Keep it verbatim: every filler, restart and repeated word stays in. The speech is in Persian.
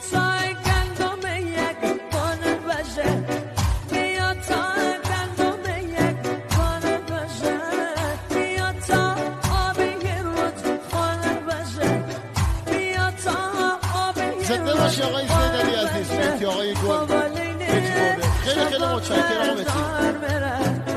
زنده باشی آقای زیدانی عزیز، مهدی آقای گل، خیلی خیلی متشکرم.